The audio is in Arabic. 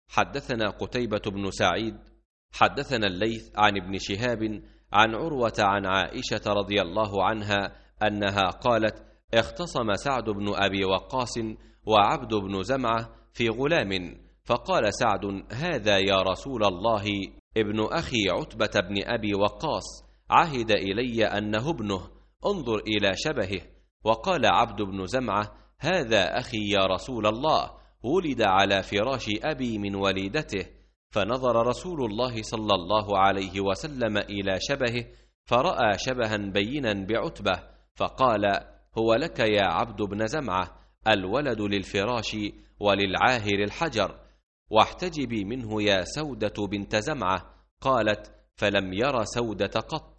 حدثنا قتيبة بن سعيد حدثنا الليث عن ابن شهاب عن عروة عن عائشة رضي الله عنها أنها قالت: اختصم سعد بن أبي وقاص وعبد بن زمعة في غلام، فقال سعد: هذا يا رسول الله ابن أخي عتبة بن أبي وقاص، عهد إلي أنه ابنه، انظر إلى شبهه. وقال عبد بن زمعة: هذا أخي يا رسول الله، ولد على فراش أبي من وليدته. فنظر رسول الله صلى الله عليه وسلم إلى شبهه فرأى شبها بينا بعتبة، فقال: هو لك يا عبد بن زمعة، الولد للفراش وللعاهر الحجر، واحتجبي منه يا سودة بنت زمعة. قالت: فلم ير سودة قط.